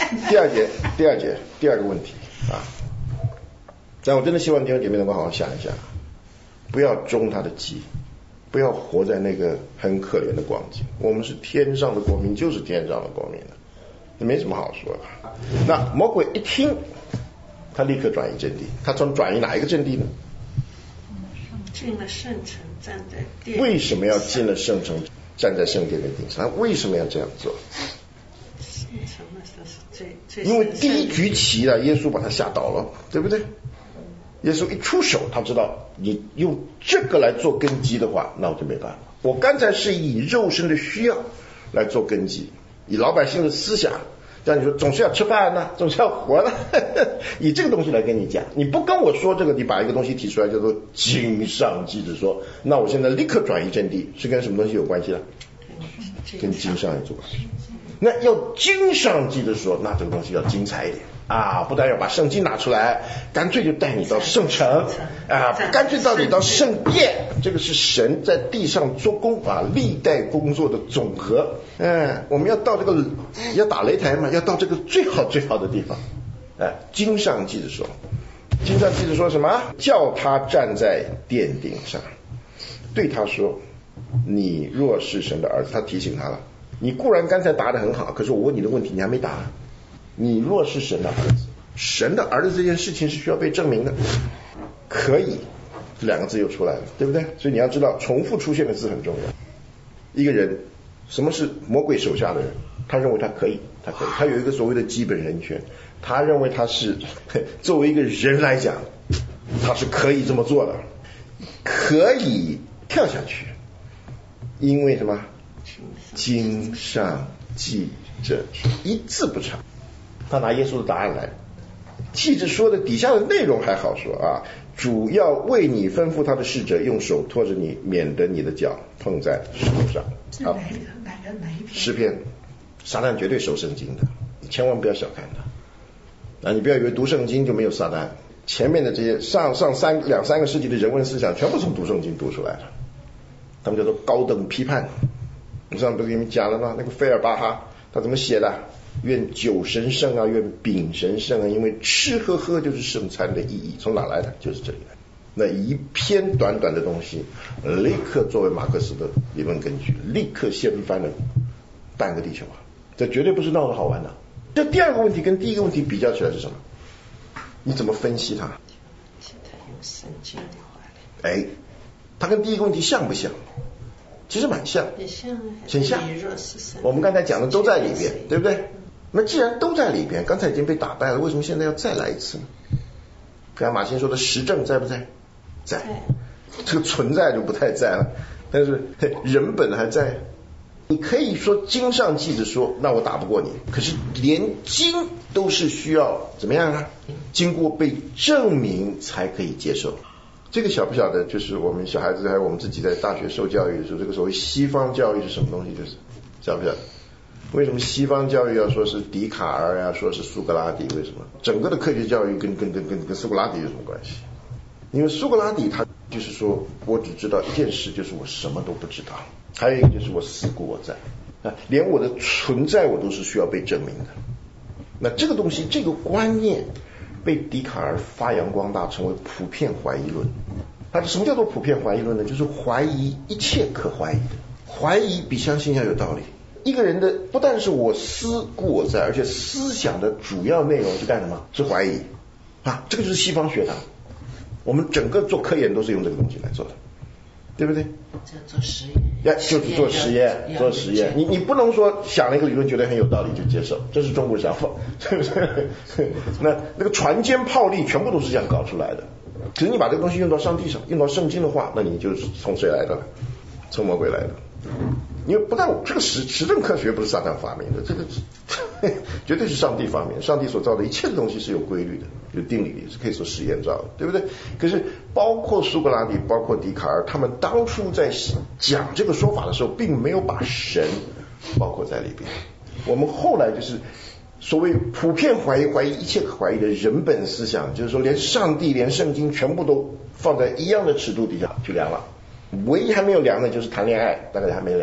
第二个问题啊，但我真的希望弟兄姐妹能够好好想一想，不要中他的计，不要活在那个很可怜的光景。我们是天上的国民，就是天上的国民了，没什么好说的。那魔鬼一听，他立刻转移阵地。他从转移哪一个阵地呢？ 进了圣城，站在殿。 为什么要进了圣城，站在圣殿的顶上？他为什么要这样做？ 圣城那时候是最因为第一局棋啊，耶稣把他吓倒了，对不对？耶稣一出手，他知道你用这个来做根基的话，那我就没办法。我刚才是以肉身的需要来做根基，以老百姓的思想，像你说总是要吃饭呢，总是要活的，以这个东西来跟你讲。你不跟我说这个，你把一个东西提出来叫做经上记着说，那我现在立刻转移阵地，是跟什么东西有关系了？跟经上有关系。那要经上记着说，那这个东西要精彩一点啊！不但要把圣经拿出来，干脆就带你到圣城啊，干脆带你到圣殿。这个是神在地上做工啊，历代工作的总和。我们要到这个要打擂台嘛，要到这个最好的地方。经上记着说，经上记着说什么？叫他站在殿顶上，对他说：“你若是神的儿子。”他提醒他了。你固然刚才答得很好，可是我问你的问题你还没答。你若是神的儿子，神的儿子这件事情是需要被证明的。可以这两个字又出来了，对不对？所以你要知道重复出现的字很重要。一个人，什么是魔鬼手下的人？他认为他可以，他有一个所谓的基本人权，他认为他是作为一个人来讲，他是可以这么做的，可以跳下去，因为什么？经上记着，一字不差。他拿耶稣的答案来，记着说的底下的内容还好说啊，主要为你吩咐他的使者用手托着你，免得你的脚碰在石头上。好， 哪一篇？ 诗篇。撒旦绝对熟圣经的，你千万不要小看他。你不要以为读圣经就没有撒旦，前面的这些上两三个世纪的人文思想全部从读圣经读出来的，他们叫做高等批判。我上次不是给你们讲了吗？那个费尔巴哈他怎么写的？愿酒神圣啊，愿饼神圣啊，因为吃喝喝就是圣餐的意义。从哪来的？就是这里来。那一篇短短的东西，立刻作为马克思的理论根据，立刻掀翻了半个地球啊！这绝对不是闹着好玩的。这第二个问题跟第一个问题比较起来是什么？你怎么分析它？ 现在有圣经的话， 它跟第一个问题像不像？其实蛮像， 也像， 很像。 我我们刚才讲的都在里边，对不对？那既然都在里边，刚才已经被打败了，为什么现在要再来一次呢？刚才马欣说的实证在不在？在。这个存在就不太在了，但是人本还在。你可以说经上记着说，那我打不过你，可是连经都是需要怎么样啊？经过被证明才可以接受。这个晓不晓得？就是我们小孩子还有我们自己在大学受教育的时候，这个所谓西方教育是什么东西？就是晓不晓得？为什么西方教育要说是笛卡尔呀，说是苏格拉底？为什么？整个的科学教育跟苏格拉底有什么关系？因为苏格拉底他就是说我只知道一件事，就是我什么都不知道。还有一个就是我思故我在，连我的存在我都是需要被证明的。那这个东西，这个观念被笛卡尔发扬光大，成为普遍怀疑论。它什么叫做普遍怀疑论呢？就是怀疑一切可怀疑的，怀疑比相信要有道理。一个人的不但是我思故我在，而且思想的主要内容是干什么？是怀疑啊！这个就是西方学的，我们整个做科研都是用这个东西来做的，对不对？ 做实验， 就是做实验，做实验。你不能说想了一个理论觉得很有道理就接受，这是中国想法，是不是？那个船坚炮利全部都是这样搞出来的。可是你把这个东西用到上帝上，用到圣经的话，那你就是从谁来的？从魔鬼来的。因为不但这个实证科学不是撒旦发明的，这个绝对是上帝发明。上帝所造的一切的东西是有规律的，有定理的，是可以做实验造的，对不对？可是包括苏格拉底，包括笛卡尔，他们当初在讲这个说法的时候，并没有把神包括在里边。我们后来就是所谓普遍怀疑一切可怀疑的人本思想，就是说连上帝连圣经全部都放在一样的尺度底下去量了。唯一还没有量的就是谈恋爱，大概还没量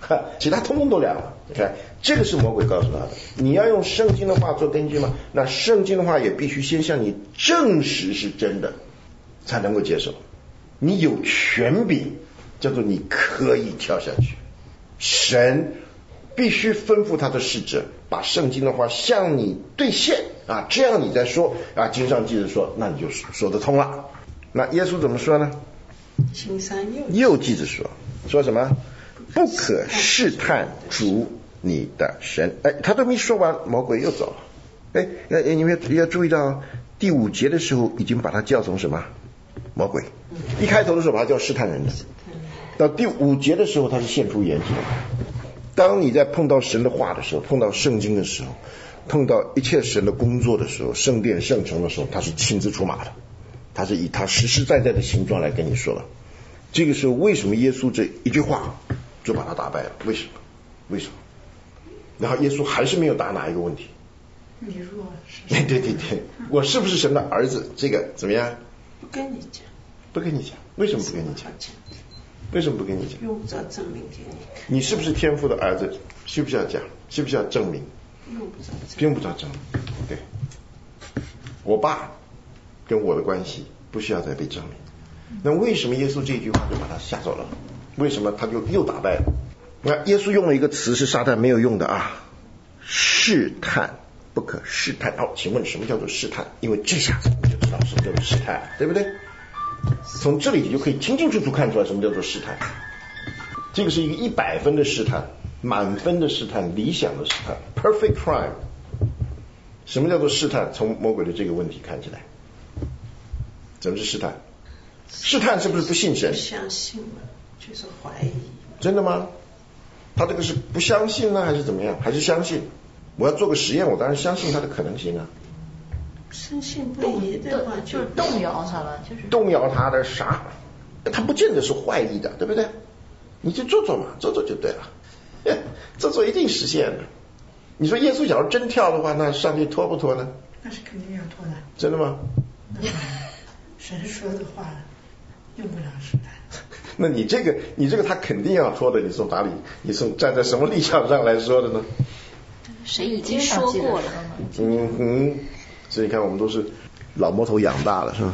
其他通通都凉了。你看，这个是魔鬼告诉他的。你要用圣经的话做根据吗？那圣经的话也必须先向你证实是真的，才能够接受。你有权柄，叫做你可以跳下去。神必须吩咐他的使者把圣经的话向你兑现啊，这样你再说啊，经上记着说，那你就说得通了。那耶稣怎么说呢？ 经上又记着说什么？不可试探主你的神。他都没说完，魔鬼又走了。你们要注意到第5节的时候已经把他叫成什么？魔鬼。一开头的时候把他叫试探人的，到第5节的时候他是现出原形。当你在碰到神的话的时候，碰到圣经的时候，碰到一切神的工作的时候，圣殿圣城的时候，他是亲自出马的，他是以他实实在在的形状来跟你说了。这个时候为什么耶稣这一句话就把他打败了？为什么？然后耶稣还是没有答哪一个问题？ 你若是对，我是不是神的儿子？这个怎么样？ 不跟你讲。 为什么不跟你讲？为什么不跟你讲？ 用不着证明给你看。 你是不是天父的儿子？需不需要讲？需不需要证明？用不着证明。对，我爸跟我的关系不需要再被证明。那为什么耶稣这一句话就把他吓走了？为什么他就又打败了？那耶稣用了一个词是撒旦没有用的啊，试探，不可试探。请问什么叫做试探？因为这下子你就知道什么叫做试探，对不对？从这里你就可以清清楚楚看出来什么叫做试探。这个是一个100分的试探，满分的试探，理想的试探 ，perfect crime。什么叫做试探？从魔鬼的这个问题看起来，怎么是试探？试探是不是不信神？ 不相信嘛，就是怀疑。 真的吗？他这个是不相信呢，还是怎么样？还是相信？我要做个实验，我当然相信它的可能性啊。 深信不疑的话， 就是动摇他了，就是动摇他的啥？他不见得是坏意的，对不对？你就做做嘛，做做就对了，做做一定实现的。你说耶稣假如真跳的话，那上帝拖不拖呢？ 那是肯定要拖的。 真的吗？ 神说的话用不了试探。 那你这个他肯定要拖的，你从哪里？你从站在什么立场上来说的呢？ 谁已经说过了？ 所以你看我们都是老摸头养大了，是吧？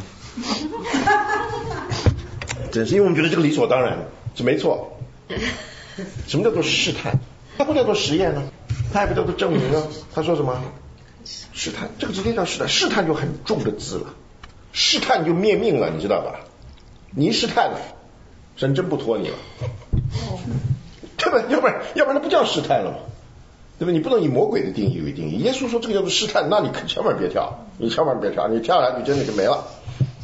真是因为我们觉得这个理所当然，是没错。什么叫做试探？它不叫做实验呢，它也不叫做证明啊。他说什么？试探，这个直接叫试探。试探就很重的字了，试探就灭命了，你知道吧？你一试探了，神真不拖你了，对吧？要不然它不叫试探了嘛，对吧？你不能以魔鬼的定义为定义。耶稣说这个叫做试探，那你可千万别跳，你跳下去真的就没了。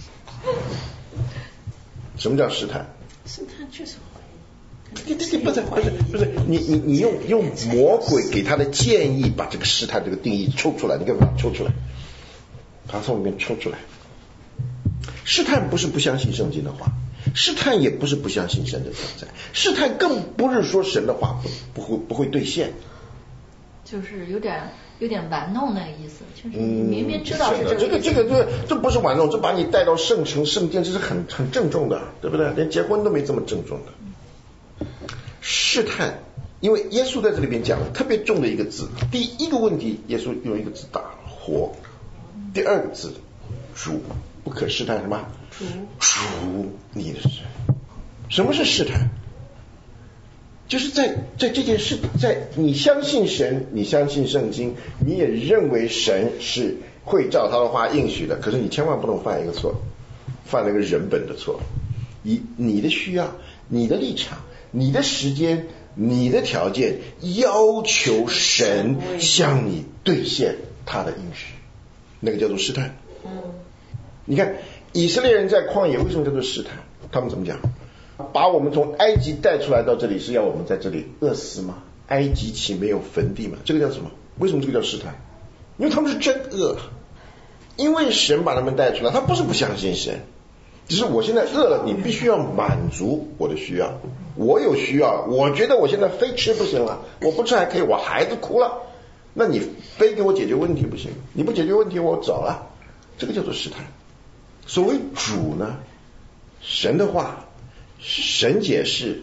什么叫试探？ 试探就是怀疑。不是，你用魔鬼给他的建议把这个试探这个定义抽出来，你给我把它抽出来，把它从里面抽出来。试探不是不相信圣经的话，试探也不是不相信神的存在，试探更不是说神的话不会兑现， 就是有点玩弄那个意思，就是你明明知道是这不是玩弄，这把你带到圣城圣殿，这是很郑重的，对不对？连结婚都没这么郑重的。试探，因为耶稣在这里边讲了特别重的一个字，第一个问题耶稣用一个字打活，第二个字主，不可试探什么？主你的神。什么是试探？就是在这件事，在你相信神，你相信圣经，你也认为神是会照他的话应许的，可是你千万不能犯一个错，犯了一个人本的错，以你的需要、你的立场、你的时间、你的条件要求神向你兑现他的应许，那个叫做试探。你看以色列人在旷野为什么叫做试探？他们怎么讲？把我们从埃及带出来到这里是要我们在这里饿死吗？埃及岂没有坟地吗？这个叫什么？为什么这个叫试探？因为他们是真饿，因为神把他们带出来，他不是不相信神，只是我现在饿了，你必须要满足我的需要，我有需要，我觉得我现在非吃不行了，我不吃还可以，我孩子哭了，那你非给我解决问题不行，你不解决问题我走了，这个叫做试探。所谓主呢，神的话，神解释，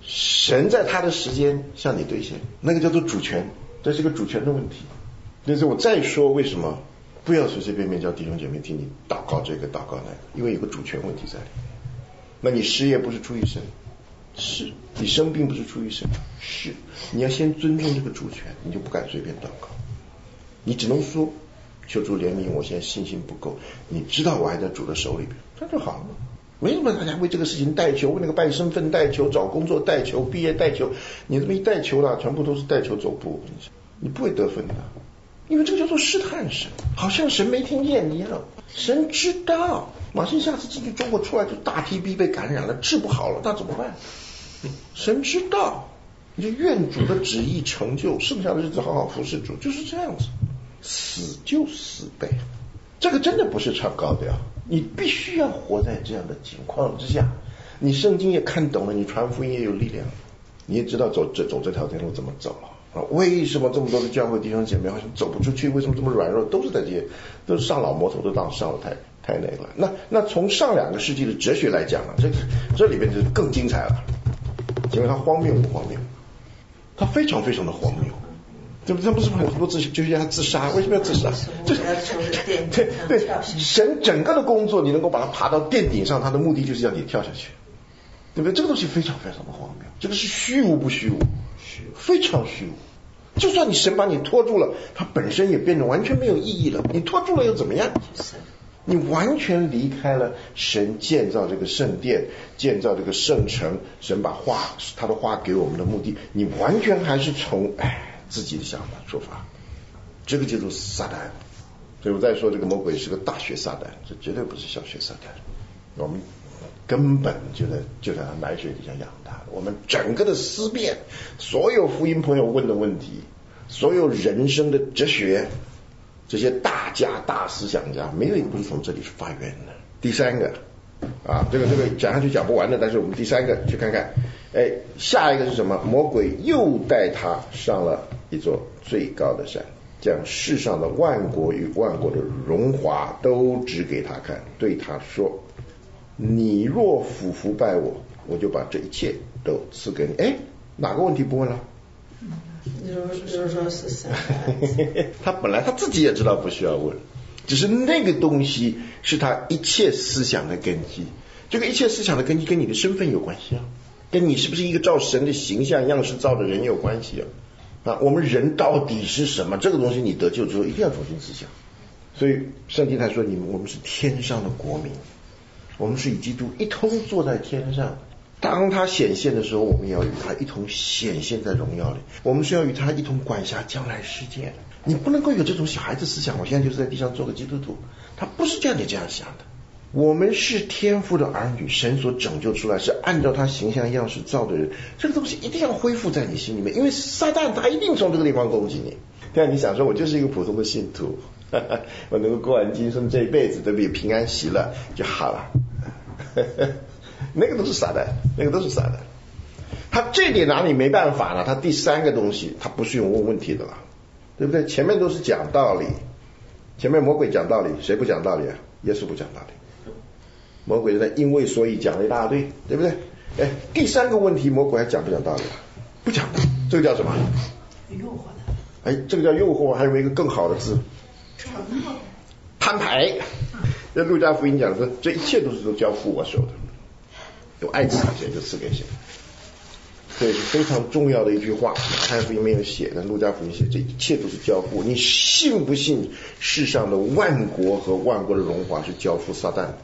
神在他的时间向你兑现，那个叫做主权，这是个主权的问题。但是我再说为什么不要随随便便叫弟兄姐妹听你祷告这个祷告那个，因为有个主权问题在里面。那你失业不是出于神，是；你生病不是出于神，是。你要先尊重这个主权，你就不敢随便祷告，你只能说求主怜悯，我现在信心不够，你知道我还在主的手里边，这就好了。为什么大家为这个事情代求，为那个办身份代求，找工作代求，毕业代求？你这么一代求了，全部都是代求走步，你不会得分的，因为这个叫做试探神，好像神没听见一样。神知道，马上下次进去中国出来就大 TB 被感染了，治不好了，那怎么办？神知道，你就愿主的旨意成就，剩下的日子好好服侍主，就是这样子，死就死呗。这个真的不是唱高调，你必须要活在这样的情况之下。你圣经也看懂了，你传福音也有力量，你也知道走这条路怎么走啊？为什么这么多的教会弟兄姐妹好像走不出去？为什么这么软弱？都是在这些，都是上老魔头，都上了太那个了。那从上2个世纪的哲学来讲啊，这里边就更精彩了。请问它荒谬不荒谬？它非常非常的荒谬。对不对？他不是很多哲学家自杀，为什么要自杀？对，神整个的工作，你能够把它爬到殿顶上，他的目的就是要你跳下去，对不对？这个东西非常非常的荒谬，这个是虚无不虚无，非常虚无。就算你神把你拖住了，它本身也变得完全没有意义了。你拖住了又怎么样？你完全离开了神建造这个圣殿，建造这个圣城，神把他的话给我们的目的，你完全还是从自己的想法出发，这个叫做撒旦。所以我再说，这个魔鬼是个大学撒旦，这绝对不是小学撒旦。我们根本就在他奶水底下养大。我们整个的思辨，所有福音朋友问的问题，所有人生的哲学，这些大家大思想家，没有一个不是从这里发源的。第3个这个讲下去讲不完的，但是我们第3个去看看。下一个是什么？魔鬼又带他上了一座最高的山，将世上的万国与万国的荣华都指给他看，对他说：你若俯伏拜我，我就把这一切都赐给你。哪个问题不问了？ 就是说是神。 他本来他自己也知道不需要问，只是那个东西是他一切思想的根基。这个一切思想的根基跟你的身份有关系啊，跟你是不是一个照神的形象样式造的人有关系啊。我们人到底是什么？这个东西你得救之后一定要重新思想。所以圣经才说我们是天上的国民，我们是与基督一同坐在天上。当他显现的时候，我们也要与他一同显现在荣耀里。我们是要与他一同管辖将来世界的。你不能够有这种小孩子思想，我现在就是在地上做个基督徒，他不是这样你这样想的。我们是天父的儿女，神所拯救出来，是按照他形象样式造的人。这个东西一定要恢复在你心里面，因为撒旦他一定从这个地方攻击你。这样你想说，我就是一个普通的信徒，我能够过完今生这一辈子都比平安喜乐就好了。那个都是撒旦，那个都是撒旦。他这点哪里没办法呢？他第3个东西他不是用问问题的了，对不对？前面都是讲道理，前面魔鬼讲道理，谁不讲道理啊？耶稣不讲道理。魔鬼在因为所以讲了一大堆，对不对？第3个问题魔鬼还讲不讲道理啊？不讲的，这个叫什么？ 诱惑的。 这个叫诱惑，还有一个更好的字，摊牌。在路加福音讲说，这一切都交付我手的，有爱赐给谁就赐给谁。这是非常重要的一句话，马太福音没有写，但路加福音写，这一切都是交付。你信不信世上的万国和万国的荣华是交付撒旦的？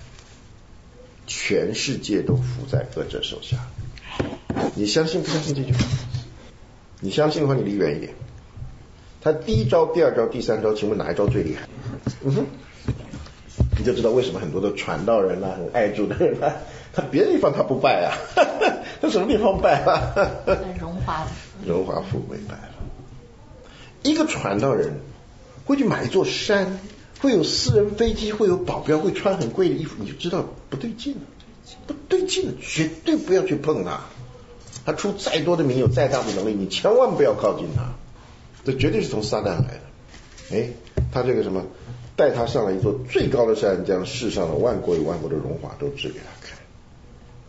全世界都服在恶者手下。你相信不相信这句话？你相信的话，你离远一点。他第1招、第2招、第3招，请问哪一招最厉害？你就知道为什么很多的传道人很爱主的人他别的地方他不拜啊，他什么地方拜啊？荣华富贵拜了。一个传道人会去买一座山，会有私人飞机，会有保镖，会穿很贵的衣服，你就知道不对劲了，不对劲了，绝对不要去碰他。他出再多的名，有再大的能力，你千万不要靠近他，这绝对是从撒旦来的。他这个什么，带他上了一座最高的山，将世上的万国与万国的荣华都指给他看。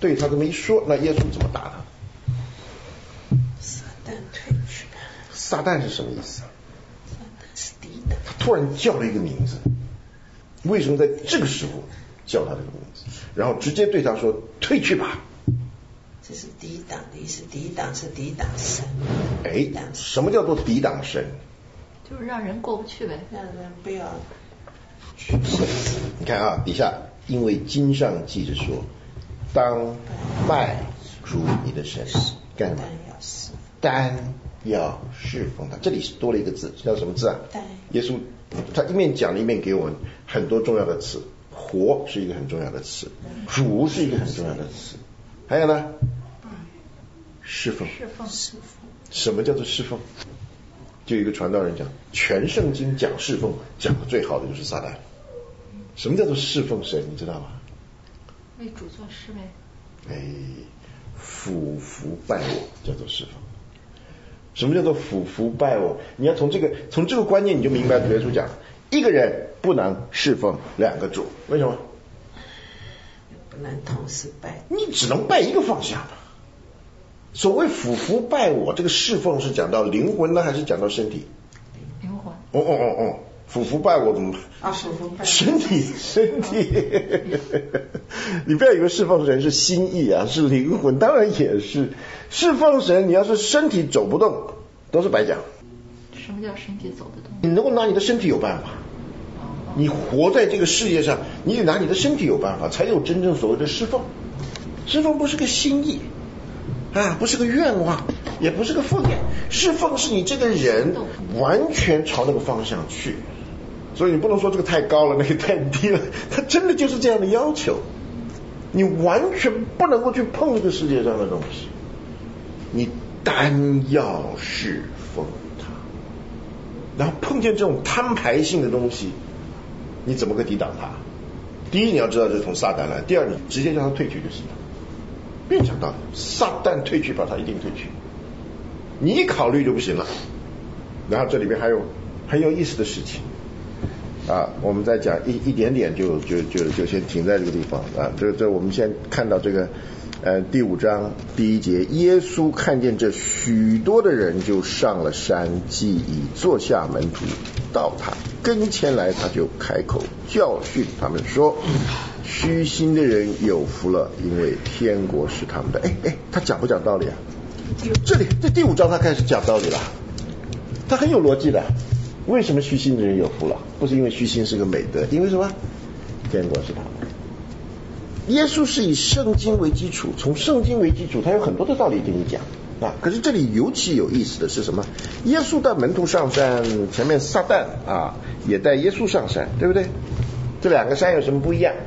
对他这么一说，那耶稣怎么答他？ 撒旦退去。 撒旦是什么意思？ 撒旦是抵挡。 他突然叫了一个名字，为什么在这个时候叫他这个名字？然后直接对他说：“退去吧。” 这是抵挡的意思，抵挡是抵挡神。 哎，什么叫做抵挡神？ 就是让人过不去呗， 让人不要去神。 你看啊，底下因为经上记着说，当拜主你的神，干什么？单要侍奉他。这里是多了一个字，叫什么字啊？耶稣他一面讲一面给我们很多重要的词，活是一个很重要的词，主是一个很重要的词，还有呢，侍奉。什么叫做侍奉？就有一个传道人讲，全圣经讲侍奉讲的最好的就是撒旦。什么叫做侍奉神？你知道吗？ 为主做事呗。 哎，俯伏拜我叫做侍奉。什么叫做俯伏拜我？你要从这个观念你就明白，耶稣讲一个人不能侍奉两个主，为什么？ 不能同时拜， 你只能拜一个方向的。所谓俯伏拜我，这个侍奉是讲到灵魂呢，还是讲到身体？ 灵魂。 俯伏拜我怎么？ 俯伏拜身体。你不要以为侍奉神是心意啊，是灵魂，当然也是。侍奉神，你要是身体走不动，都是白讲。 什么叫身体走得动？ 你能够拿你的身体有办法。你活在这个世界上，你得拿你的身体有办法，才有真正所谓的侍奉。侍奉不是个心意啊，不是个愿望，也不是个奉献。侍奉是你这个人完全朝那个方向去。所以你不能说这个太高了，那个太低了，它真的就是这样的要求。你完全不能够去碰这个世界上的东西，你单要侍奉它。然后碰见这种摊牌性的东西，你怎么个抵挡它？第一，你要知道这是从撒旦来；第二，你直接让他退去就行了。不用讲道理，撒旦退去吧，他一定退去。你一考虑就不行了。然后这里边还有很有意思的事情啊，我们再讲一点点就先停在这个地方啊。这我们先看到这个第5章第1节，耶稣看见这许多的人，就上了山，既已坐下，门徒到他跟前来，他就开口教训他们说：虚心的人有福了，因为天国是他们的。他讲不讲道理啊？这第5章他开始讲道理了，他很有逻辑的。为什么虚心的人有福了？不是因为虚心是个美德，因为什么？天国是他们的。耶稣是以圣经为基础，从圣经为基础，他有很多的道理跟你讲啊。可是这里尤其有意思的是什么？耶稣带门徒上山，前面撒旦啊也带耶稣上山，对不对？这两个山有什么不一样？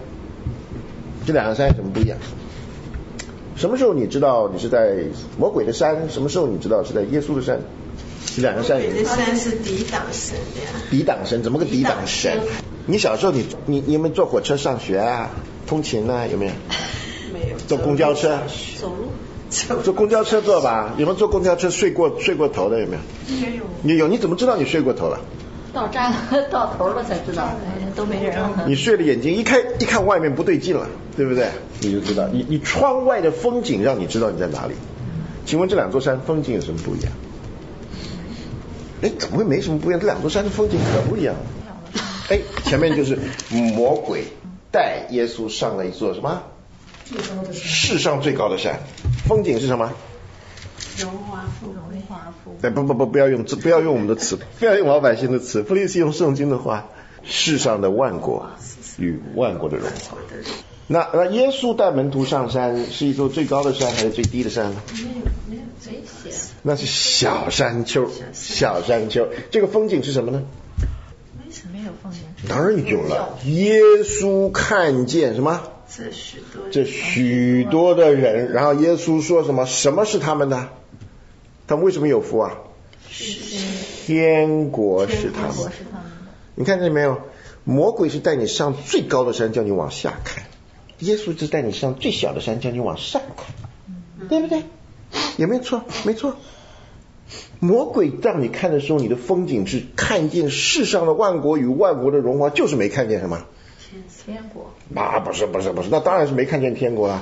什么时候你知道你是在魔鬼的山？什么时候你知道是在耶稣的山？这两个山有。 魔鬼的山是抵挡神的呀。 抵挡神？怎么个抵挡神？你小时候你有没有坐火车上学啊？通勤啊？有没有？ 没有。 坐公交车？ 走路。 坐公交车坐吧？有没有坐公交车睡过头的？有没有？ 也有。 你有？你怎么知道你睡过头了？ 到站到头了才知道，都没人了。 你睡了眼睛一看外面不对劲了，对不对？你就知道，你窗外的风景让你知道你在哪里。请问这两座山风景有什么不一样？怎么会没什么不一样？这两座山的风景可不一样。前面就是魔鬼带耶稣上了一座什么？世上最高的山。风景是什么？ 荣华富贵。 不要用我们的词，不要用老百姓的词，不是用圣经的话。世上的万国与万国的荣华。那耶稣带门徒上山，是一座最高的山还是最低的山呢？ 没有这些。 那是小山丘。这个风景是什么呢？ 没有风景。 当然有了。耶稣看见什么？这许多的人，然后耶稣说什么？什么是他们的？他们为什么有福啊？天国是他们的。你看见没有？魔鬼是带你上最高的山，叫你往下看；耶稣是带你上最小的山，叫你往上看，对不对？有没有错？没错。魔鬼让你看的时候，你的风景是看见世上的万国与万国的荣华，就是没看见什么？ 天国。 不是，那当然是没看见天国了。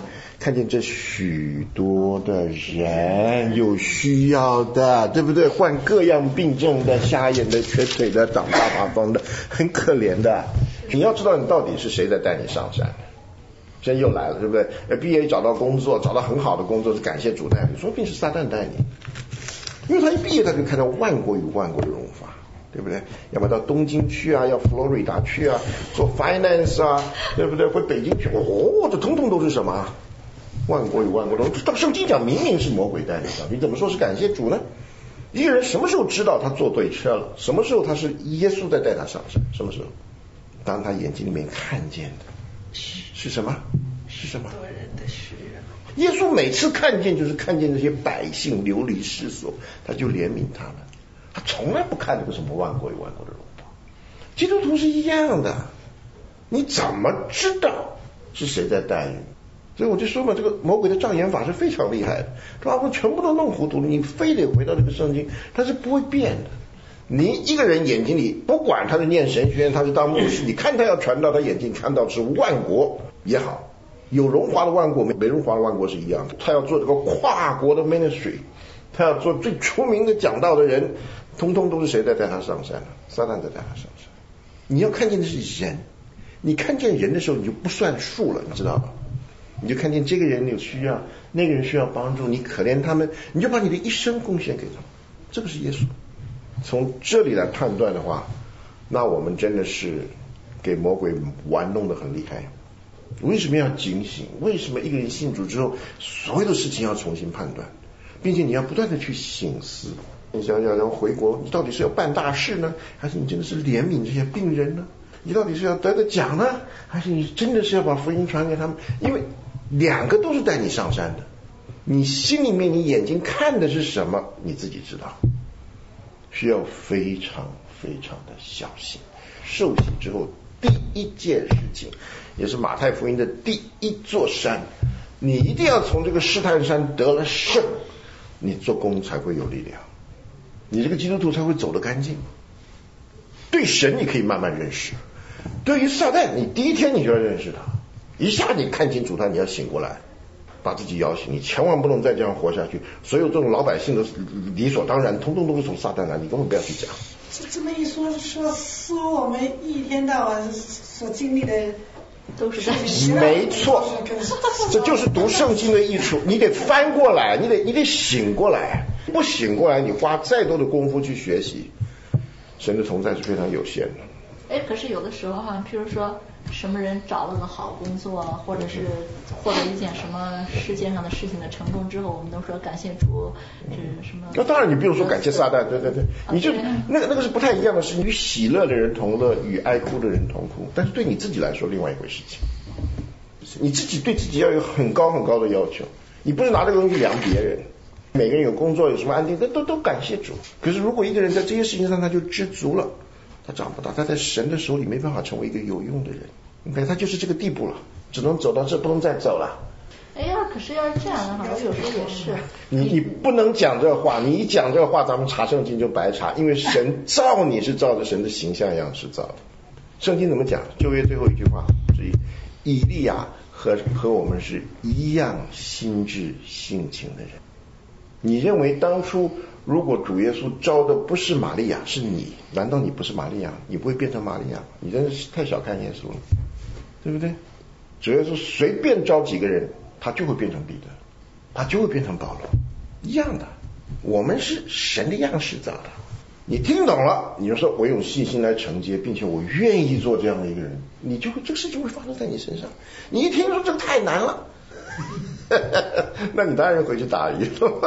看见这许多的人有需要的，对不对？患各样病症的、瞎眼的、瘸腿的、长大麻风的，很可怜的。你要知道你到底是谁在带你上山。现在又来了，对不对？毕业找到工作，找到很好的工作，是感谢主带你，说不定是撒旦带你。因为他一毕业他就看到万国与万国的荣华，对不对？要么到东京去啊，要佛罗里达去啊，做 finance 啊，对不对？回北京去，这通通都是什么？万国与万国的荣华。到圣经讲明明是魔鬼带你上，你怎么说是感谢主呢？一个人什么时候知道他坐对车了？什么时候他是耶稣在带他上山？什么时候？当他眼睛里面看见的是什么？是什么？ 多人的需要。 耶稣每次看见就是看见这些百姓流离失所，他就怜悯他们。他从来不看这个什么万国与万国的荣华。基督徒是一样的，你怎么知道是谁在带你？所以我就说嘛，这个魔鬼的障眼法是非常厉害的，把我们全部都弄糊涂了。你非得回到这个圣经，它是不会变的。你一个人眼睛里，不管他是念神学院，他是当牧师，你看他要传道，他眼睛看到是万国也好，有荣华的万国，没荣华的万国是一样的。他要做这个跨国的 ministry， 他要做最出名的讲道的人，通通都是谁在带他上山呢？撒旦在带他上山。你要看见的是人，你看见人的时候，你就不算数了，你知道吧？你就看见这个人有需要，那个人需要帮助，你可怜他们，你就把你的一生贡献给他们。这个是耶稣。从这里来判断的话，那我们真的是给魔鬼玩弄得很厉害。为什么要警醒？为什么一个人信主之后，所有的事情要重新判断，并且你要不断的去省思。你想要回国，你到底是要办大事呢，还是你真的是怜悯这些病人呢？你到底是要得个奖呢，还是你真的是要把福音传给他们？因为两个都是带你上山的，你心里面你眼睛看的是什么，你自己知道。需要非常非常的小心。受洗之后第一件事情，也是马太福音的第一座山，你一定要从这个试探山得了胜，你做工才会有力量，你这个基督徒才会走得干净。对神你可以慢慢认识，对于撒旦你第一天你就要认识他，一下你看清楚他，你要醒过来，把自己摇醒，你千万不能再这样活下去。所有这种老百姓的理所当然，通通都是从撒旦来，你根本不要去讲。 这么一说我们一天到晚所经历的都是在没错，这就是读圣经的益处。你得翻过来，你得醒过来。不醒过来，你花再多的功夫去学习，神的同在是非常有限的。 可是有的时候哈，譬如说什么人找了个好工作，或者是获得一件什么世界上的事情的成功之后，我们都说感谢主，是什么？ 那当然，你不用说感谢撒旦，对，你就那个是不太一样的事。与喜乐的人同乐，与哀哭的人同哭。但是对你自己来说，另外一回事情。你自己对自己要有很高很高的要求，你不是拿这个东西去量别人。每个人有工作，有什么安定，都感谢主。可是如果一个人在这些事情上他就知足了，他长不大，他在神的手里没办法成为一个有用的人。你看他就是这个地步了，只能走到这，不能再走了。 可是要是这样的话，我有时候也是。 你不能讲这话，你一讲这话，咱们查圣经就白查，因为神造你是照着神的形象样式造的。圣经怎么讲？旧约最后一句话是以利亚和我们是一样心智性情的人。你认为当初如果主耶稣招的不是玛利亚，是你，难道你不是玛利亚？你不会变成玛利亚吗？你真是太小看耶稣了，对不对？主耶稣随便招几个人，他就会变成彼得，他就会变成保罗，一样的。我们是神的样式造的。你听懂了，你就说我用信心来承接，并且我愿意做这样的一个人，你就会这个事情会发生在你身上。你一听说这个太难了，那你当然回去打鱼，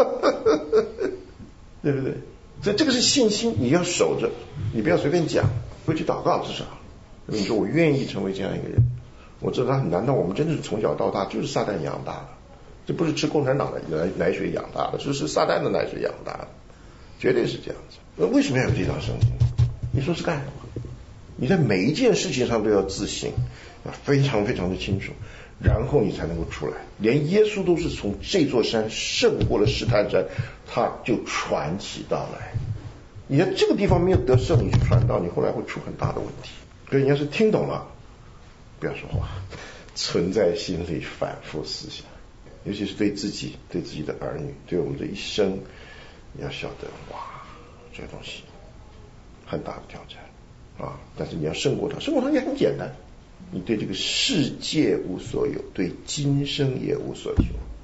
对不对？所以这个是信心，你要守着，你不要随便讲，回去祷告至少。你说我愿意成为这样一个人，我知道他很难，但我们真的是从小到大就是撒旦养大的，这不是吃共产党的奶水养大的，是撒旦的奶水养大的，绝对是这样子。那为什么要有这套圣经？你说是干什么？你在每一件事情上都要自省，要非常非常的清楚，然后你才能够出来。连耶稣都是从这座山胜过了试探山，他就传起道来。你在这个地方没有得胜，你去传道，你后来会出很大的问题。所以你要是听懂了，不要说话，存在心里反复思想。 尤其是对自己、对自己的儿女、对我们这一生，你要晓得，哇，这个东西很大的挑战啊！但是你要胜过它，胜过它也很简单，你对这个世界无所有，对今生也无所求。